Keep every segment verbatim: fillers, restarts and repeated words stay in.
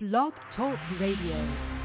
Blog Talk Radio.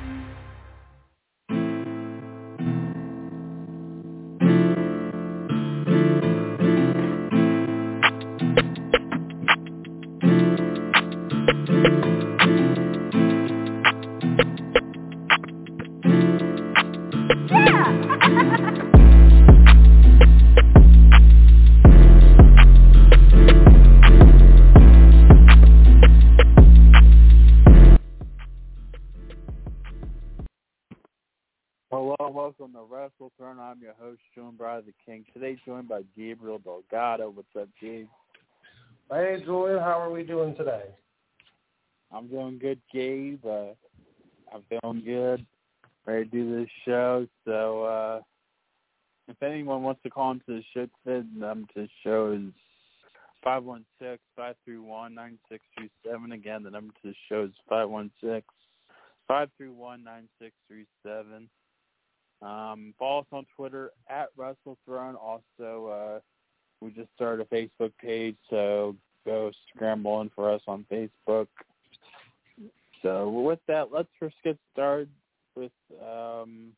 Hello, welcome to Wrestle Throne. I'm your host, Joan Bride the King. Today joined by Gabriel Delgado. What's up, Gabe? Hey, Julian. How are we doing today? I'm doing good, Gabe. Uh, I'm feeling good. Ready to do this show. So, uh, if anyone wants to call into the show, the number to the show is five one six, five three one, nine six three seven. Again, the number to the show is five one six, five three one, nine six three seven. Um, follow us on Twitter at WrestleThrone. Also, uh, we just started a Facebook page, so go scramble in for us on Facebook. So with that, let's first get started with, um,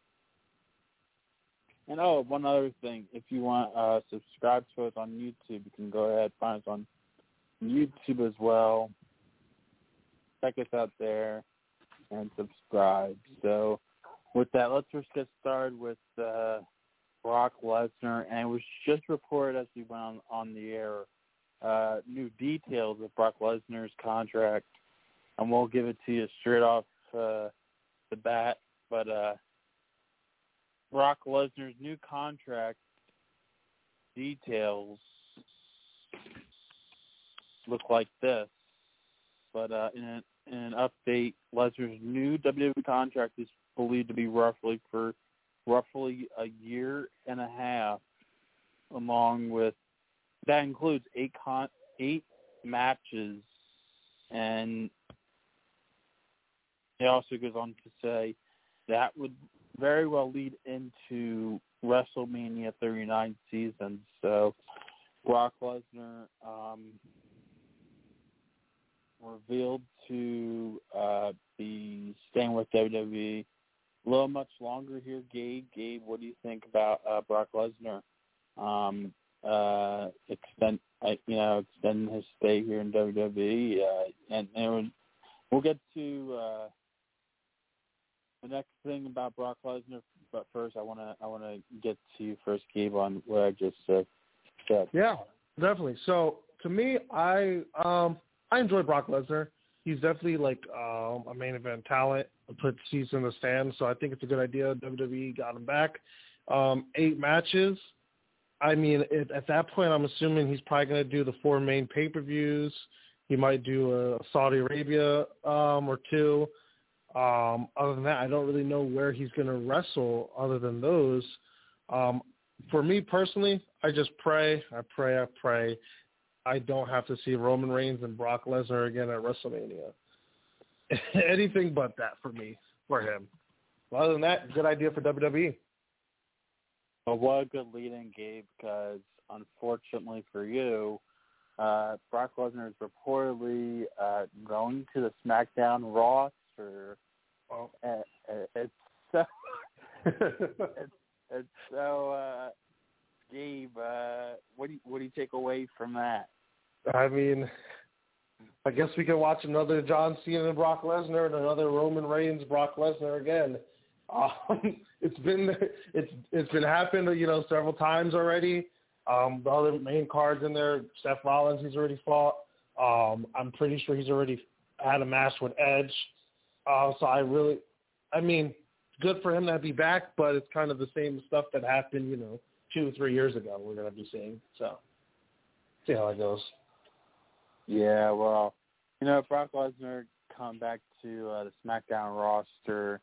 and oh, one other thing. If you want to uh, subscribe to us on YouTube, you can go ahead and find us on YouTube as well. Check us out there and subscribe. So with that, let's first get started with uh, Brock Lesnar. And it was just reported as we went on, on the air, uh, new details of Brock Lesnar's contract. And we'll give it to you straight off uh, the bat. But uh, Brock Lesnar's new contract details look like this. But uh, in, a, in an update, Lesnar's new W W E contract is believed to be roughly for roughly a year and a half, along with that includes eight con eight matches, and it also goes on to say that would very well lead into WrestleMania thirty-nine season. So Brock Lesnar um, revealed to uh, be staying with W W E a little much longer here. Gabe, Gabe, what do you think about uh, Brock Lesnar um, uh, extend, uh, you know, extending his stay here in W W E? Uh, and, and we'll get to uh, the next thing about Brock Lesnar, but first, I want to I want to get to you first, Gabe, on what I just uh, said. Yeah, definitely. So to me, I um, I enjoy Brock Lesnar. He's definitely like um, a main event talent, put seats in the stands. So I think it's a good idea. W W E got him back. Um, eight matches. I mean, it, at that point, I'm assuming he's probably going to do the four main pay-per-views. He might do a Saudi Arabia um, or two. Um, other than that, I don't really know where he's going to wrestle other than those. Um, for me personally, I just pray, I pray, I pray. I don't have to see Roman Reigns and Brock Lesnar again at WrestleMania. Anything but that for me, for him. Well, other than that, good idea for W W E. Well, what a good lead-in, Gabe, because unfortunately for you, uh, Brock Lesnar is reportedly uh, going to the SmackDown roster. Well, uh, it's so, it's, it's so uh, Gabe, uh, what do you, what do you take away from that? I mean, I guess we can watch another John Cena and Brock Lesnar and another Roman Reigns Brock Lesnar again. Um, it's been it's it's been happened, you know, several times already. Um, the other main cards in there, Seth Rollins, he's already fought. Um, I'm pretty sure he's already had a match with Edge. Uh, so I really, I mean, good for him to be back, but it's kind of the same stuff that happened, you know, two or three years ago we're going to be seeing. So see how it goes. Yeah, well, you know, Brock Lesnar come back to uh, the SmackDown roster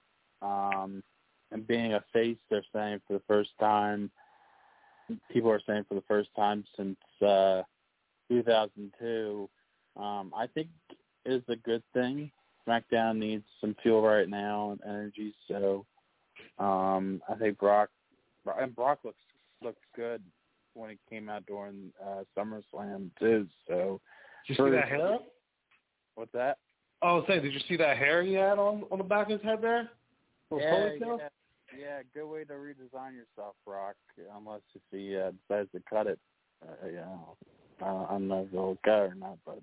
um, and being a face, they're saying for the first time, people are saying for the first time since uh, two thousand two, um, I think is a good thing. SmackDown needs some fuel right now and energy, so um, I think Brock, and Brock looks looks good when he came out during uh, SummerSlam too. So, did you see that hair? What's that? Oh, say, did you see that hair he had on, on the back of his head there? Yeah, yeah, yeah. Good way to redesign yourself, Brock. Unless if he uh, decides to cut it, uh, you know, uh, I don't know if it'll go or not, but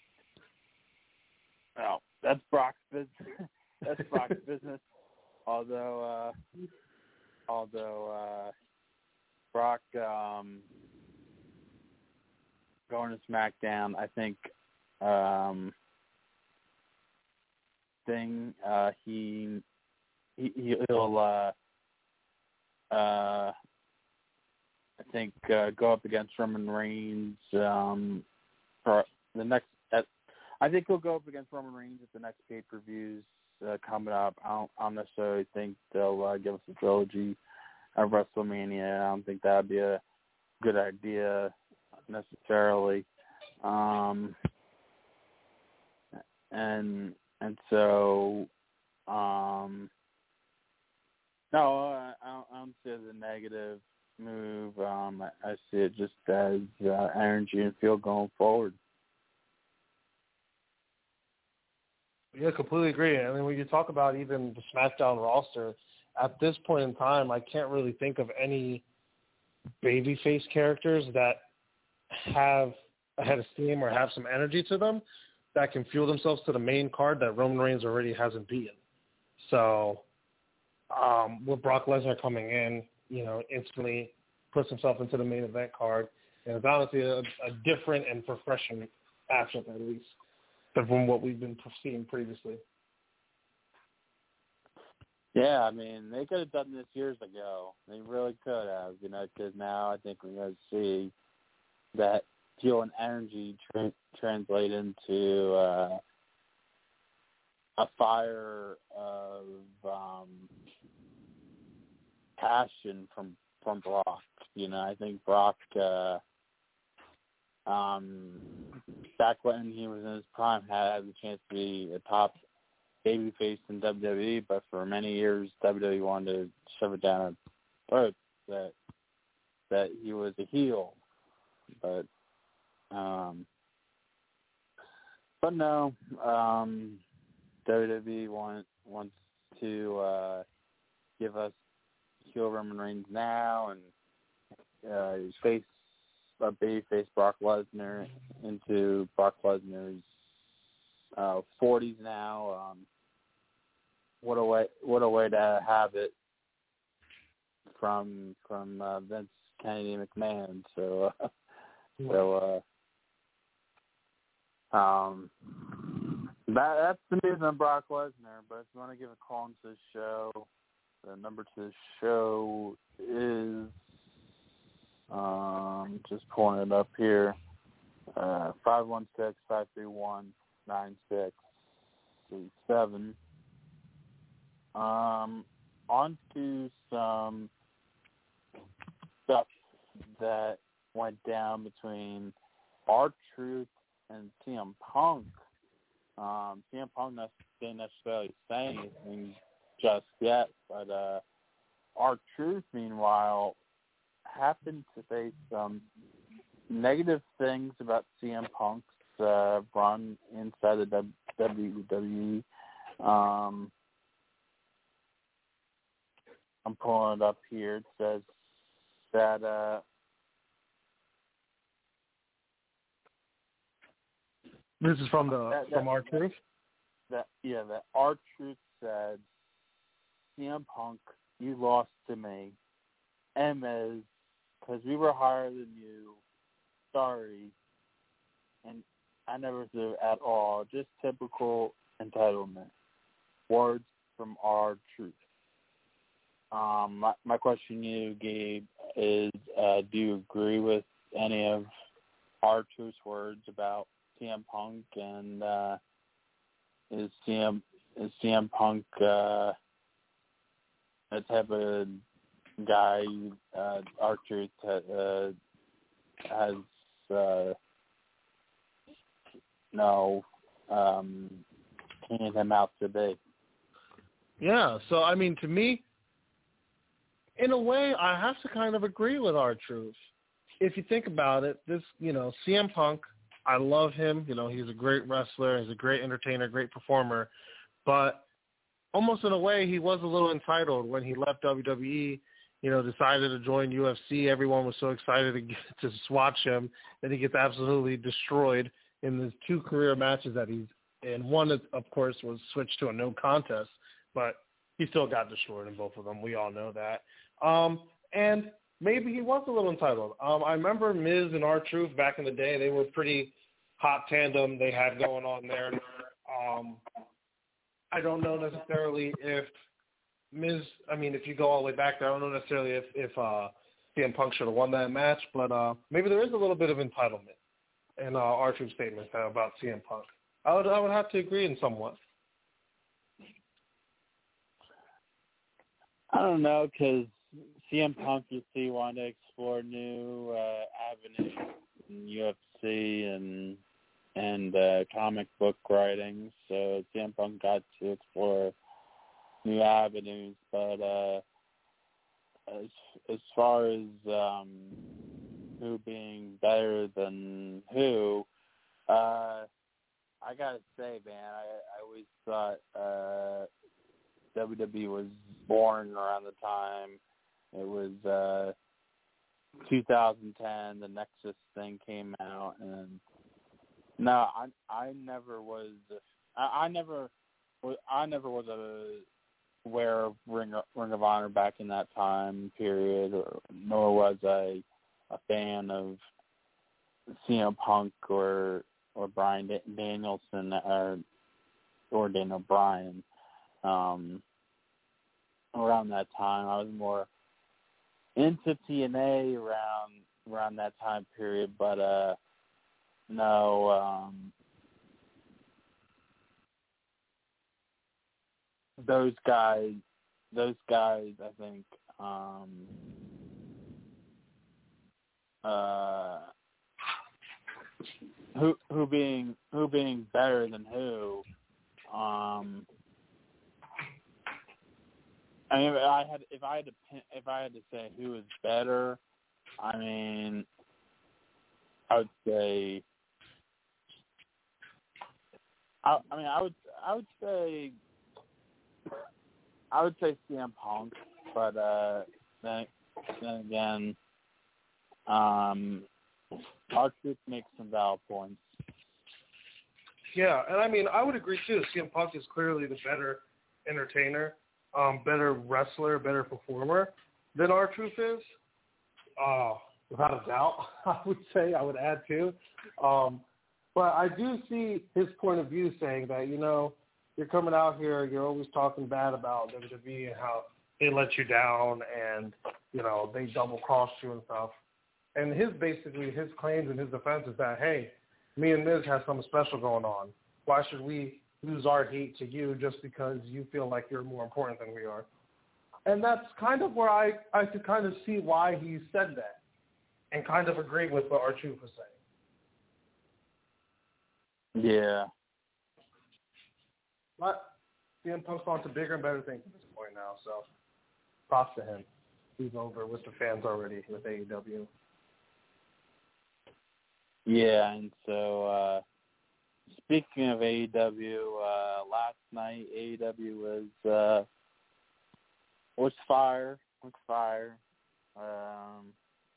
uh, no, that's Brock's business. That's Brock's business. Although, uh, although uh, Brock um, going to SmackDown, I think. Um, thing uh, he he he'll uh, uh, I think uh, go up against Roman Reigns um, for the next. At, I think he'll go up against Roman Reigns at the next pay per views uh, coming up. I don't, I don't necessarily think they'll uh, give us a trilogy of WrestleMania. I don't think that'd be a good idea necessarily. Um, and and so um, no, I, I, don't, I don't see it as a negative move. Um, I, I see it just as uh, energy and feel going forward. Yeah, completely agree. I mean, when you talk about even the SmackDown roster, at this point in time, I can't really think of any babyface characters that have a head of steam or have some energy to them that can fuel themselves to the main card that Roman Reigns already hasn't beaten. So um, with Brock Lesnar coming in, you know, instantly puts himself into the main event card, and it's honestly a, a different and refreshing matchup at least from what we've been seeing previously. Yeah, I mean, they could have done this years ago. They really could have, you know, because now I think we're going to see that fuel and energy tra- translate into uh, a fire of um, passion from, from Brock. You know, I think Brock, uh, um, back when he was in his prime, had the chance to be a top babyface in W W E, but for many years W W E wanted to shove it down our throats that that he was a heel. But um, but no, um, W W E want, wants to uh, give us heel Roman Reigns now and uh, face a babyface Brock Lesnar into Brock Lesnar's uh, forties now. Um, What a way! What a way to have it from from uh, Vince Kennedy McMahon. So, uh, so uh, um, that that's the news on Brock Lesnar. But if you want to give a call into the show, the number to the show is um, just pulling it up here: uh, five one six five three one nine six three seven. Um, on to some stuff that went down between R-Truth and C M Punk. Um, C M Punk didn't necessarily say anything just yet, but uh, R-Truth, meanwhile, happened to say some negative things about C M Punk's uh, run inside the W W E. Um, I'm pulling it up here. It says that uh, this is from the that, from that, R-Truth. That yeah, that R-Truth said, C M Punk, you lost to me. M is because we were higher than you. Sorry, and I never threw at all. Just typical entitlement. Words from R-Truth. Um, my, my question to you, Gabe, is uh, do you agree with any of R-Truth's words about C M Punk, and uh, is C M is C M Punk uh, a type of guy uh, R-Truth uh, has uh, no um, painted him out to be? Yeah, so I mean, to me, in a way, I have to kind of agree with R-Truth. If you think about it, this, you know, C M Punk I love him. You know, he's a great wrestler. He's a great entertainer, great performer. But almost in a way, he was a little entitled when he left W W E, you know, decided to join U F C. Everyone was so excited to, get, to watch him. Then he gets absolutely destroyed in the two career matches that he's in. One, of course, was switched to a no contest, but he still got destroyed in both of them. We all know that. Um, and maybe he was a little entitled. Um, I remember Miz and R-Truth back in the day. They were pretty hot tandem they had going on there. Um, I don't know necessarily if Miz, I mean, if you go all the way back there, I don't know necessarily if, if uh, C M Punk should have won that match, but uh, maybe there is a little bit of entitlement in uh, R-Truth's statement about C M Punk. I would, I would have to agree in somewhat. I don't know, because C M Punk, you see, wanted to explore new uh, avenues in U F C and and uh, comic book writing, so C M Punk got to explore new avenues. But uh, as as far as um, who being better than who, uh, I gotta say, man, I, I always thought uh, W W E was born around the time it was uh, two thousand ten. The Nexus thing came out, and no, I I never was. I, I never was. I never was a, aware of Ring of, Ring of Honor back in that time period, or nor was I a fan of C M Punk or or Bryan Danielson or or Daniel Bryan. Um, around that time, I was more into T N A around around that time period, but uh, no, um, those guys, those guys, I think, um, uh, who who being who being better than who, um. I mean, if I had if I had to if I had to say who is better, I mean, I would say, I, I mean, I would I would say I would say C M Punk, but uh, then then again, um, R-Truth makes some valid points. Yeah, and I mean, I would agree too. C M Punk is clearly the better entertainer. Um, better wrestler, better performer than R-Truth is, uh, without a doubt, I would say, I would add too. Um, but I do see his point of view saying that, you know, you're coming out here, you're always talking bad about W W E and how they let you down and, you know, they double-crossed you and stuff. And his basically, his claims and his defense is that, hey, me and Miz have something special going on. Why should we lose our hate to you just because you feel like you're more important than we are? And that's kind of where I, I could kind of see why he said that and kind of agree with what R-Truth was saying. Yeah. But C M Punk's on to bigger and better things at this point now, so props to him. He's over with the fans already with A E W. Yeah, and so uh, speaking of A E W, uh, last night A E W was uh, was fire, was fire. Um,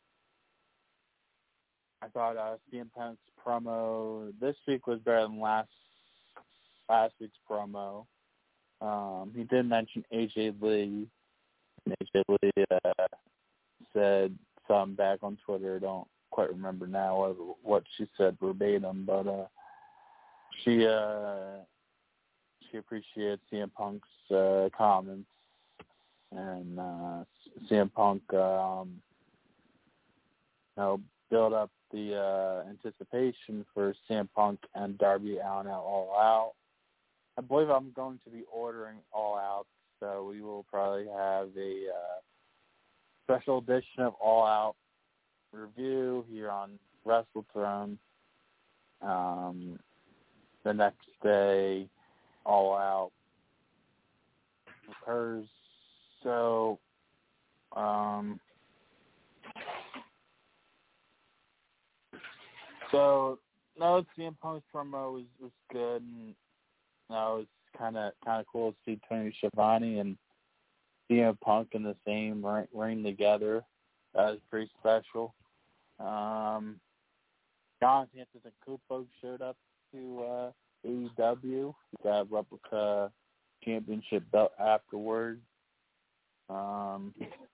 I thought uh, C M Punk's promo this week was better than last last week's promo. Um, he did mention A J Lee. A J Lee uh, said something back on Twitter. Don't quite remember now what, what she said verbatim, but uh, she uh, she appreciated C M Punk's uh, comments, and uh, C M Punk um, you know, build up the uh, anticipation for C M Punk and Darby Allin at All Out. I believe I'm going to be ordering All Out, so we will probably have a uh, special edition of All Out review here on Wrestle Throne. Um, the next day, All Out occurs. So, um, so no, C M Punk's promo was, was good, and no, it was kind of kind of cool to see Tony Schiavone and C M Punk in the same ring, ring together. That was pretty special. Um, John Antetokounmpo showed up to uh, A E W. He got a replica championship belt afterwards. Um,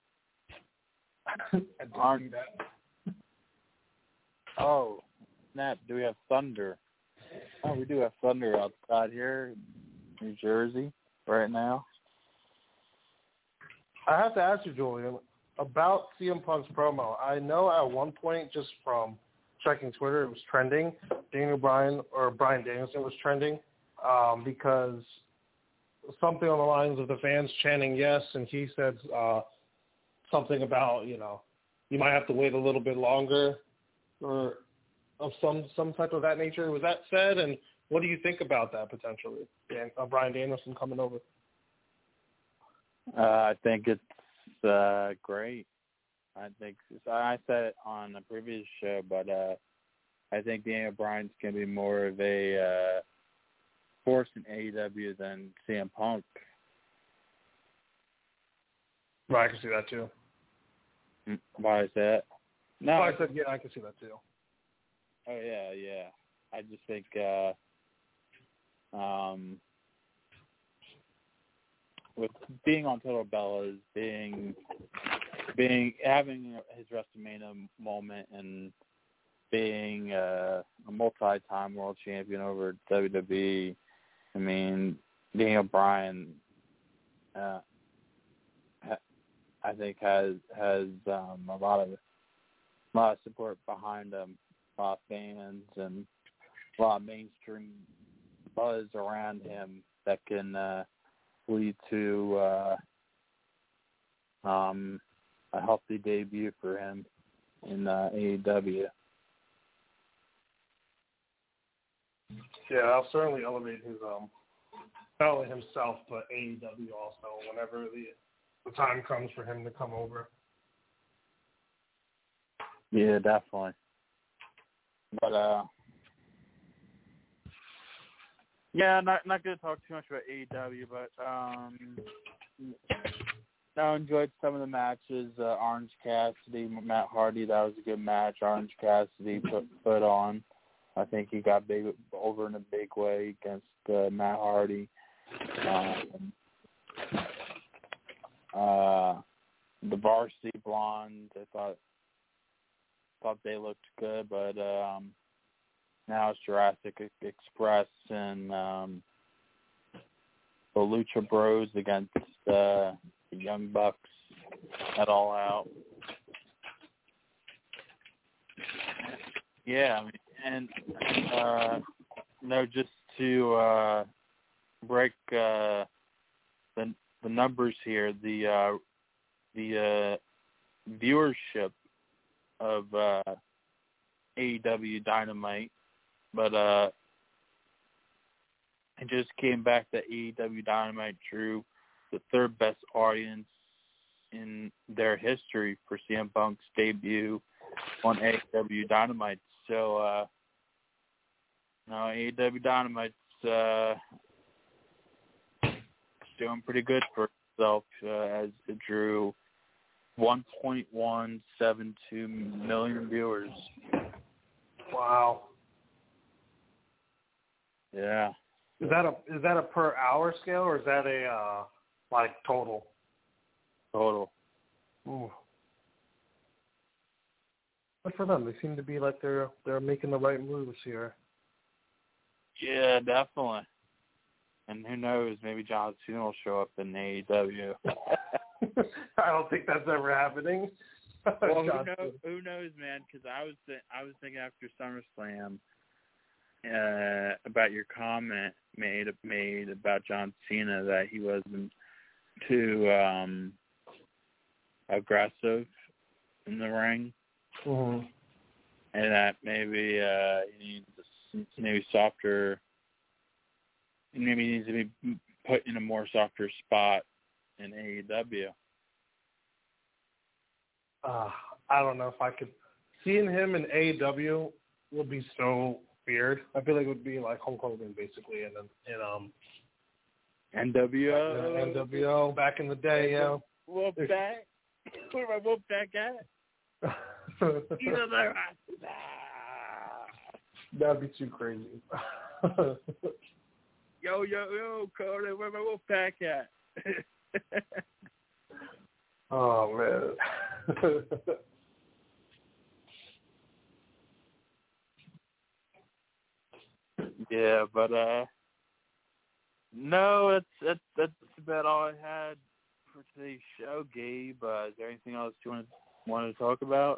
I didn't see that. Oh, snap. Do we have thunder? Oh, we do have thunder outside here in New Jersey right now. I have to ask you, Julian, about C M Punk's promo. I know at one point, just from checking Twitter, it was trending. Daniel Bryan, or Bryan Danielson was trending um, because something on the lines of the fans chanting yes, and he said uh, something about, you know, you might have to wait a little bit longer or of some, some type of that nature. Was that said? And what do you think about that potentially, Dan, uh, Bryan Danielson coming over? Uh, I think it's uh, great. I think I said it on a previous show, but uh, I think Daniel Bryan's going to be more of a uh, force in A E W than C M Punk. Right, I can see that too. Why is that? No, oh, I said yeah, I can see that too. Oh yeah, yeah. I just think uh, um, with being on Total Bellas, being being having his WrestleMania moment and being uh, a multi-time world champion over W W E, I mean, Daniel Bryan, uh, ha- I think has has um, a lot of a lot of support behind him, a lot of fans and a lot of mainstream buzz around him that can uh, lead to uh, um, a healthy debut for him in uh, A E W. Yeah, I'll certainly elevate his um, not only himself but A E W also whenever the the time comes for him to come over. Yeah, definitely. But uh, yeah, not not going to talk too much about A E W, but um, I enjoyed some of the matches. Uh, Orange Cassidy, Matt Hardy, that was a good match. Orange Cassidy put put on. I think he got big over in a big way against uh, Matt Hardy. Um, uh, the Varsity Blondes, I thought thought they looked good, but um, now it's Jurassic Express and um, the Lucha Bros against uh, the Young Bucks at All Out. Yeah, I mean, and uh, no, just to uh, break uh, the the numbers here, the uh, the uh, viewership of uh, A E W Dynamite, but uh, it just came back that A E W Dynamite drew the third best audience in their history for C M Punk's debut on A E W Dynamite. So, uh, no, A E W Dynamite's uh, doing pretty good for itself uh, as it drew one point one seven two million viewers. Wow. Yeah. Is that a is that a per hour scale or is that a uh, like total? Total. Ooh. Good for them. They seem to be like they're they're making the right moves here. Yeah, definitely. And who knows? Maybe John Cena will show up in A E W. I don't think that's ever happening. Well, who knows, who knows, man? Because I was th- I was thinking after SummerSlam uh, about your comment made made about John Cena that he wasn't too um, aggressive in the ring, mm-hmm. and that maybe uh, he needs maybe softer. Maybe he needs to be put in a more softer spot in A E W. Uh, I don't know if I could. Seeing him in A E W would be so beard. I feel like it would be like Hulk Hogan basically, and then in um N W O. N W O back in the day, yeah. Wolfpack. Where my Wolfpack at? You know that. That'd be too crazy. Yo, yo, yo, Cody, where my Wolfpack at? Oh man. Yeah, but uh, no, that's that's that's about all I had for today's show, Gabe. Uh, is there anything else you want to want to talk about?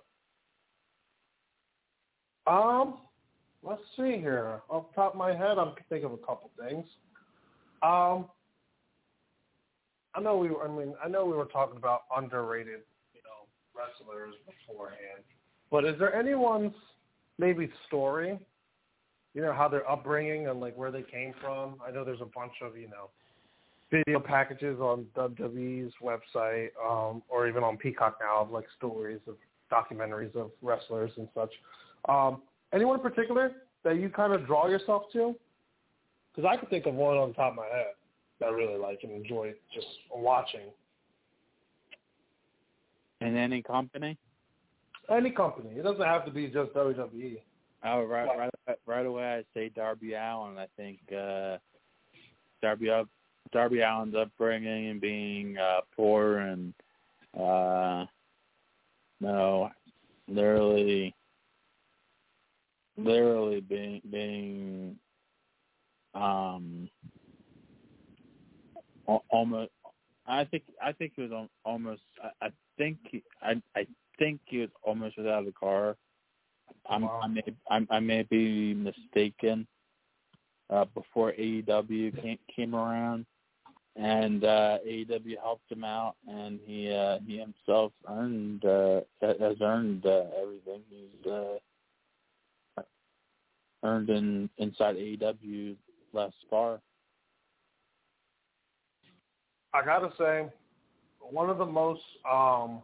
Um, let's see here. Off the top of my head, I can think of a couple things. Um, I know we were. I mean, I know we were talking about underrated, you know, wrestlers beforehand. But is there anyone's maybe story? You know, how their upbringing and like where they came from. I know there's a bunch of, you know, video packages on W W E's website, um, or even on Peacock now of like stories of documentaries of wrestlers and such. Um, anyone in particular that you kind of draw yourself to? Because I could think of one on the top of my head that I really like and enjoy just watching. In any company? Any company. It doesn't have to be just W W E. Oh, right, right, right away I say Darby Allin. I think uh, Darby up, Darby Allin's upbringing and being uh, poor and uh, no, literally, literally being being um almost. I think I think he was almost. I, I think he, I I think he was almost without a car. I'm, wow. I may I, I may be mistaken. Uh, before A E W came, came around, and uh, A E W helped him out, and he uh, he himself earned uh, has earned uh, everything he's uh, earned in inside A E W thus far. I gotta say, one of the most, um,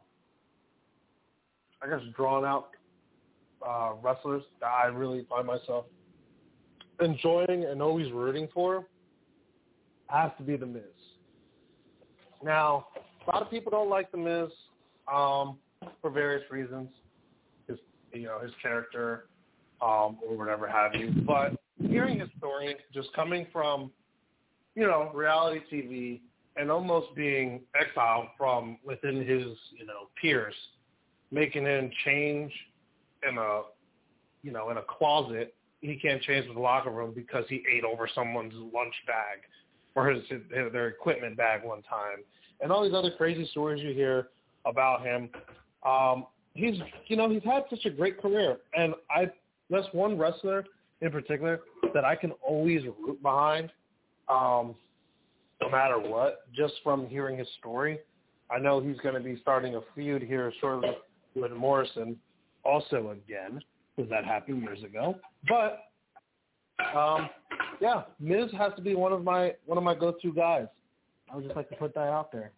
I guess, drawn out uh, wrestlers that I really find myself enjoying and always rooting for has to be The Miz. Now, a lot of people don't like The Miz um, for various reasons, his, you know, his character um, or whatever have you. But hearing his story, just coming from, you know, reality T V and almost being exiled from within his, you know, peers, making him change in a, you know, in a closet. He can't change in the locker room because he ate over someone's lunch bag or his, his their equipment bag one time, and all these other crazy stories you hear about him. Um, he's, you know, he's had such a great career, and I that's one wrestler in particular that I can always root behind, um, no matter what. Just from hearing his story, I know he's going to be starting a feud here shortly with Morrison, also again, because that happened years ago. But um, yeah, Miz has to be one of my one of my go-to guys. I would just like to put that out there.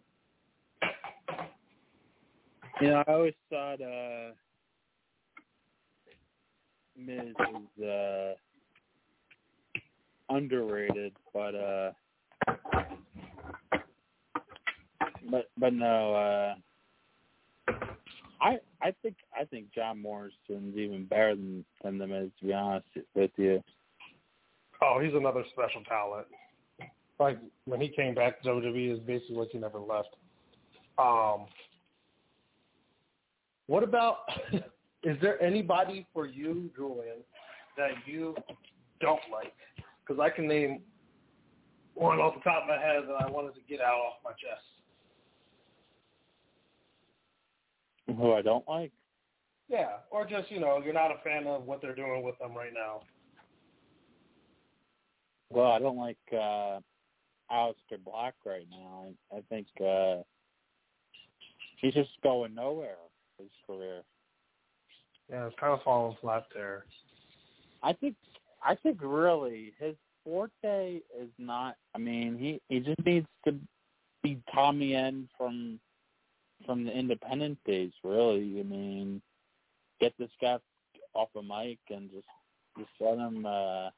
You know, I always thought uh, Miz was uh, underrated, but uh, but but no, uh, I I think I think John Morrison's even better than than The Miz, to be honest with you. Oh, he's another special talent. Like, when he came back to W W E, it's basically like he never left. Um, what about, is there anybody for you, Julian, that you don't like? Because I can name one off the top of my head that I wanted to get out off my chest. Who I don't like? Yeah, or just, you know, you're not a fan of what they're doing with them right now. Well, I don't like uh, Aleister Black right now. I, I think uh, he's just going nowhere in his career. Yeah, it's kind of falling flat there. I think I think really his forte is not. I mean, he, he just needs to be Tommy End from from the independent days. Really, I mean, get this guy off a mic and just just let him uh,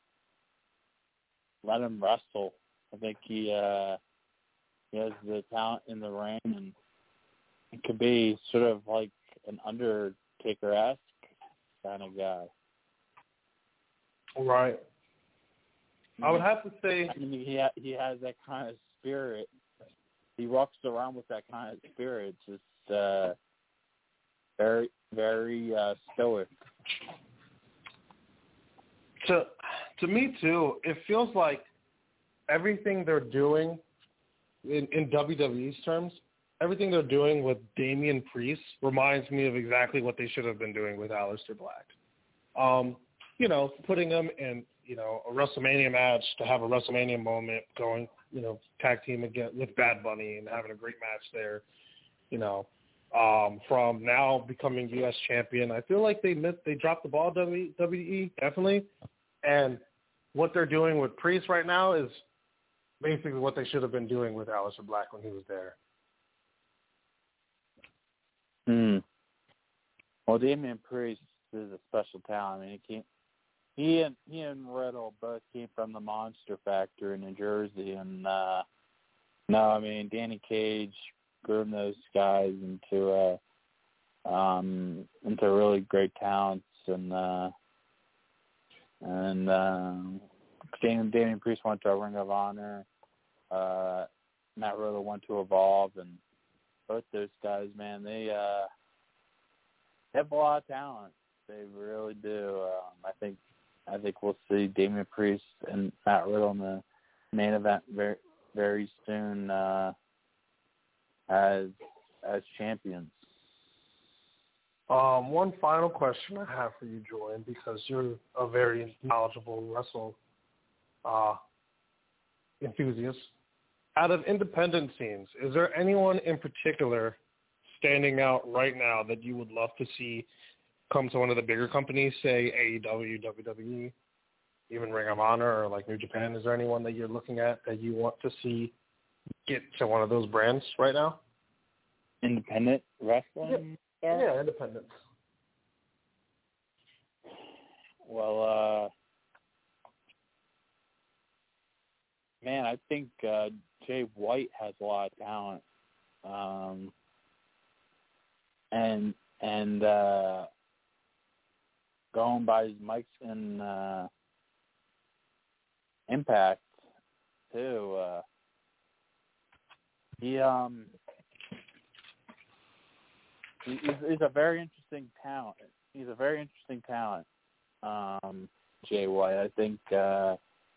let him wrestle. I think he uh, he has the talent in the ring, and it could be sort of like an Undertaker-esque kind of guy. Right. I would have to say, I mean, he ha- he has that kind of spirit. He walks around with that kind of spirit. It's just uh, very, very uh, stoic. To to me too, it feels like everything they're doing in, in W W E's terms, everything they're doing with Damian Priest reminds me of exactly what they should have been doing with Aleister Black. Um, you know, putting him in, you know, a WrestleMania match to have a WrestleMania moment, going, you know, tag team again with Bad Bunny and having a great match there, you know, um, from now becoming U S champion. I feel like they missed, they dropped the ball, W W E, definitely. And what they're doing with Priest right now is basically what they should have been doing with Aleister Black when he was there. Hmm. Well, Damian Priest is a special talent. I mean, he came, he and he and Riddle both came from the Monster Factory in New Jersey, and uh, no, I mean Danny Cage groomed those guys into uh, um, into really great talents, and uh, and uh, Damian, Damian Priest went to a Ring of Honor. Uh, Matt Riddle went to Evolve, and both those guys, man, they uh, have a lot of talent. They really do. Um, I think I think we'll see Damian Priest and Matt Riddle in the main event very very soon uh, as as champions. Um, one final question I have for you, Jordan, because you're a very knowledgeable wrestle uh, enthusiast. Out of independent scenes, is there anyone in particular standing out right now that you would love to see come to one of the bigger companies, say A E W, W W E, even Ring of Honor, or like New Japan? Is there anyone that you're looking at that you want to see get to one of those brands right now? Independent wrestling? Yeah, yeah, independent. Well, uh, man, I think uh, Jay White has a lot of talent. Um, and and uh, going by his mics in uh, Impact too. Uh, he um he, he's, he's a very interesting talent. He's a very interesting talent. Um, Jay White. I think uh,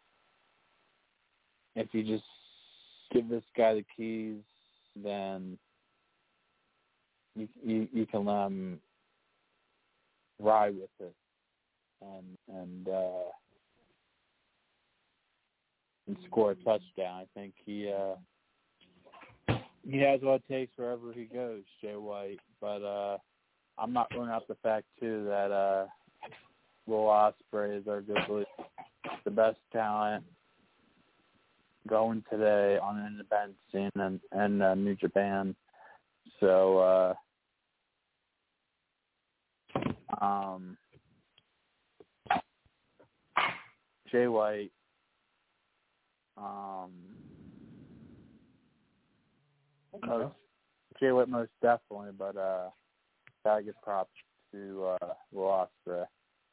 if you just give this guy the keys, then you you, you can um ride with it and and uh, and score a touchdown. I think he uh, he has what it takes wherever he goes, Jay White. But uh, I'm not ruling out the fact too that uh, Will Ospreay is arguably the best talent going today on an independent scene and and uh, New Japan. So. Uh, Um, Jay White, um, Okay. most, Jay White most definitely, but uh, gotta give props to uh, Will Ospreay.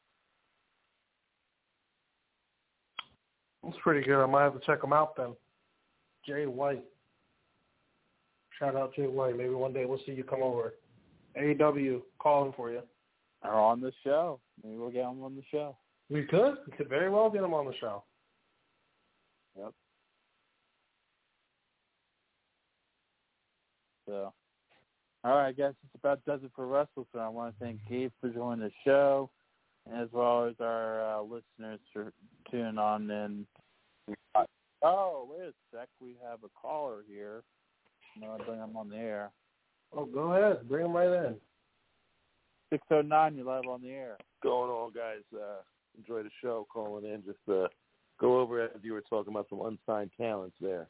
That's pretty good. I might have to check him out then. Jay White. Shout out Jay White. Maybe one day we'll see you come over. A E W calling for you. Or on the show. Maybe we'll get him on the show. We could. We could very well get him on the show. Yep. So, all right, I guess it's about does it for Wrestle. So I want to thank Gabe for joining the show, as well as our uh, listeners for tuning on in. Oh, wait a sec. We have a caller here. I'm going to bring him on the air. Oh, go ahead. Bring him right in. six oh nine, you're live on the air. Going on, guys. Uh, enjoy the show. Calling in, just uh, go over as you were talking about some unsigned talents there.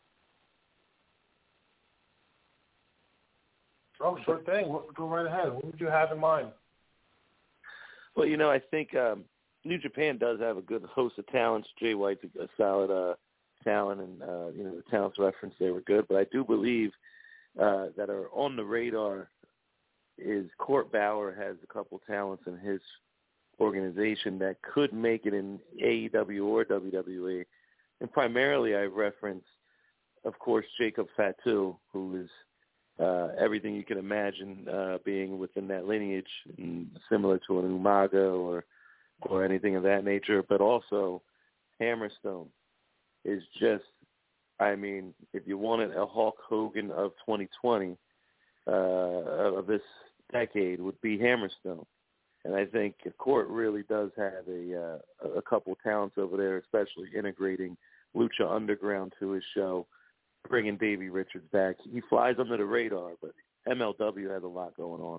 Oh, sure thing. Go right ahead. What would you have in mind? Well, you know, I think um, New Japan does have a good host of talents. Jay White's a, a solid uh, talent, and uh, you know the talents reference they were good. But I do believe uh, that are on the radar is Court Bauer has a couple talents in his organization that could make it in A E W or W W E. And primarily I reference, of course, Jacob Fatu, who is uh, everything you can imagine uh, being within that lineage, and similar to an Umaga or or anything of that nature. But also Hammerstone is just, I mean, if you wanted a Hulk Hogan of twenty twenty, uh, of this decade, would be Hammerstone. And I think Court really does have a uh, a couple talents over there, especially integrating Lucha Underground to his show, bringing Davey Richards back. He flies under the radar, but M L W has a lot going on.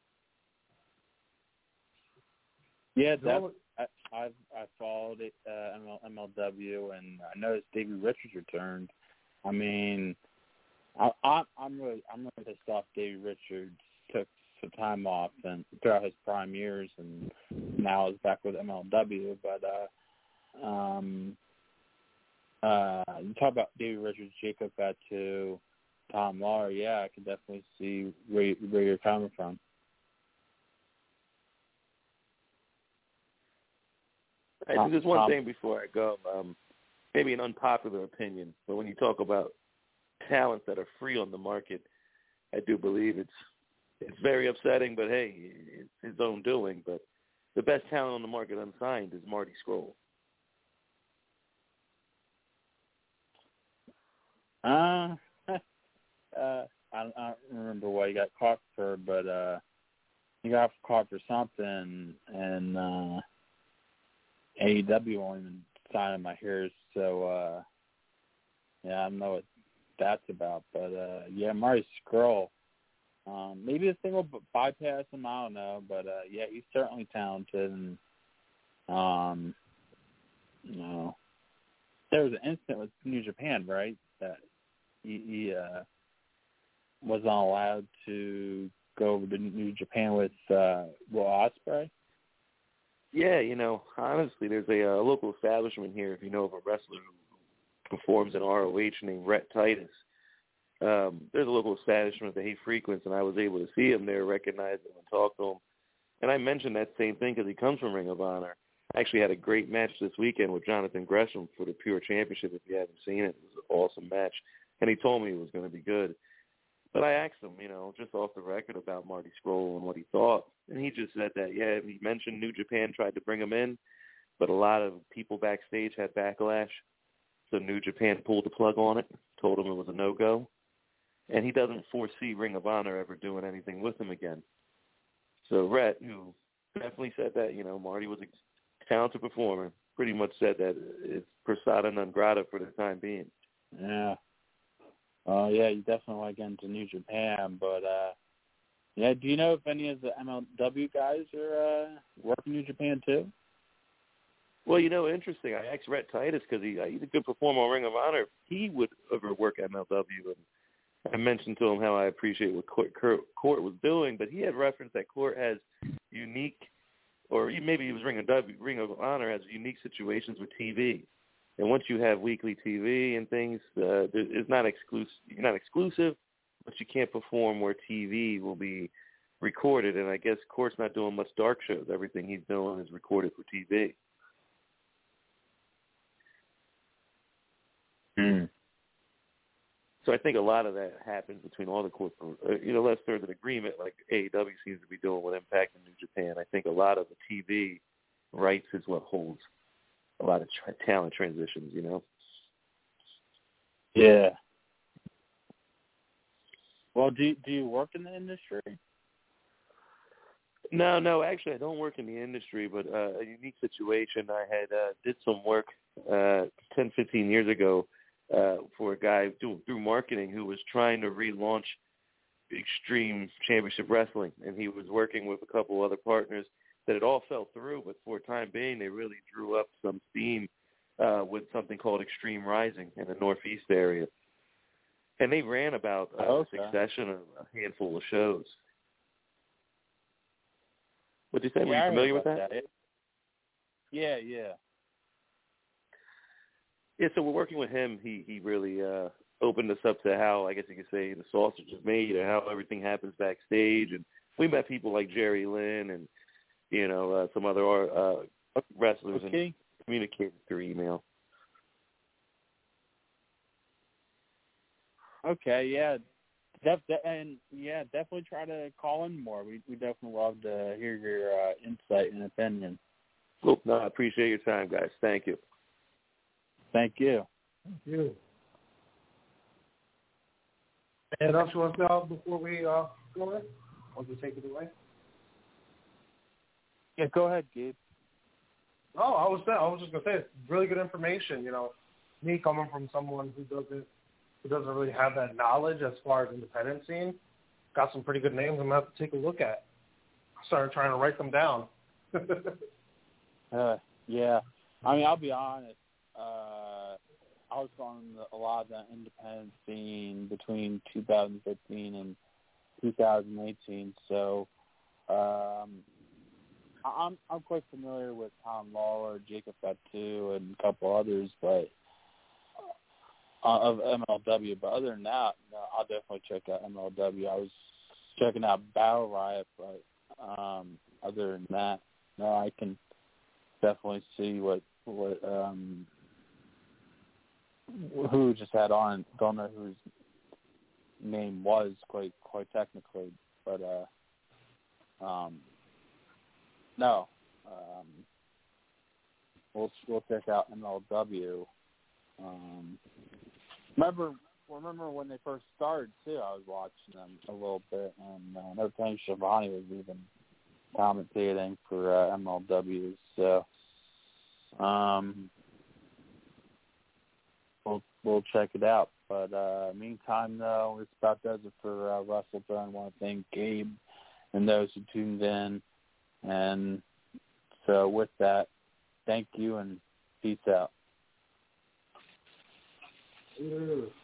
Yeah, that's, I, I've I followed it, uh, M L, M L W, and I noticed Davey Richards returned. I mean, I, I, I'm really I'm really pissed off. Davey Richards took some time off and throughout his prime years, and now is back with M L W. But uh, um, uh, you talk about Davey Richards, Jacob Fatu, Tom Lawler. Yeah, I can definitely see where where you're coming from. I think there's one thing before I go, um, maybe an unpopular opinion, but when you talk about talents that are free on the market, I do believe it's it's very upsetting, but hey, it's his own doing. But the best talent on the market unsigned is Marty Scurll. Uh, uh, I, I don't remember what he got caught for, but uh, he got caught for something, and uh, A E W won't even sign him, I hear. So, uh, yeah, I don't know what that's about. But, uh, yeah, Marty Scurll. Um, maybe this thing will bypass him, I don't know. But, uh, yeah, he's certainly talented. And, um, you know, there was an incident with New Japan, right, that he, he uh, wasn't allowed to go over to New Japan with uh, Will Ospreay. Yeah, you know, honestly, there's a, a local establishment here, if you know of a wrestler who performs in R O H named Rhett Titus. Um, there's a local establishment that he frequents, and I was able to see him there, recognize him, and talk to him. And I mentioned that same thing because he comes from Ring of Honor. I actually had a great match this weekend with Jonathan Gresham for the Pure Championship, if you haven't seen it. It was an awesome match, and he told me it was going to be good. But I asked him, you know, just off the record about Marty Scurll and what he thought. And he just said that, yeah, he mentioned New Japan tried to bring him in, but a lot of people backstage had backlash. So New Japan pulled the plug on it, told him it was a no-go. And he doesn't foresee Ring of Honor ever doing anything with him again. So Rhett, who definitely said that, you know, Marty was a talented performer, pretty much said that it's persona non grata for the time being. Yeah. Uh, yeah, you definitely want to get into New Japan, but uh, yeah, do you know if any of the M L W guys are uh, working New Japan too? Well, you know, interesting. I asked Rhett Titus because he, he's a good performer on Ring of Honor. If he would ever work M L W, and I mentioned to him how I appreciate what Court, Court was doing, but he had referenced that Court has unique, or maybe he was Ring of W, Ring of Honor has unique situations with T V. And once you have weekly T V and things, uh, it's not exclusive. You're not exclusive, but you can't perform where T V will be recorded. And I guess Court's not doing much dark shows. Everything he's doing is recorded for T V. Mm. So I think a lot of that happens between all the corporate, uh, you know, unless there's an agreement like A E W seems to be doing with Impact and New Japan. I think a lot of the T V rights is what holds a lot of tra- talent transitions, you know? Yeah. Well, do, do you work in the industry? No, no, actually I don't work in the industry, but uh, a unique situation. I had uh, did some work uh, ten, fifteen years ago uh, for a guy through, through marketing who was trying to relaunch Extreme Championship Wrestling, and he was working with a couple other partners that it all fell through, but for the time being, they really drew up some steam uh, with something called Extreme Rising in the Northeast area. And they ran about uh, okay. a succession of a handful of shows. What did you say? Yeah, Were you I familiar with that? that? Yeah, yeah. Yeah, so we're working with him. He he really uh, opened us up to how, I guess you could say, the sausage is made and how everything happens backstage. And we met people like Jerry Lynn and, you know, uh, some other uh, wrestlers Okay. and communicated through email. Okay, yeah. Def- de- and, yeah, definitely try to call in more. We we definitely love to hear your uh, insight and opinion. Cool. No, I appreciate your time, guys. Thank you. Thank you. Thank you. And else you want to know before we uh, go in? Or just take it away? Yeah, go ahead, Gabe. Oh, I was I was just gonna say it's really good information. You know, me coming from someone who doesn't who doesn't really have that knowledge as far as independent scene, got some pretty good names I'm gonna have to take a look at. I started trying to write them down. uh, yeah, I mean, I'll be honest. Uh, I was on a lot of the independent scene between two thousand fifteen and two thousand eighteen, so um, I'm I'm quite familiar with Tom Lawler, Jacob Fatu, and a couple others, but uh, of M L W. But other than that, no, I'll definitely check out M L W. I was checking out Battle Riot, but um, other than that, no, I can definitely see what what um, who just had on. Don't know whose name was quite quite technically, but uh, um, no, um, we'll we'll check out M L W. Um, remember remember when they first started too? I was watching them a little bit, and uh, another time Shivani was even commentating for uh, M L W. So um, we'll we'll check it out. But uh, meantime, though, it's about does it for uh, WrestleBone. I want to thank Gabe and those who tuned in. And so with that, thank you and peace out. Yeah.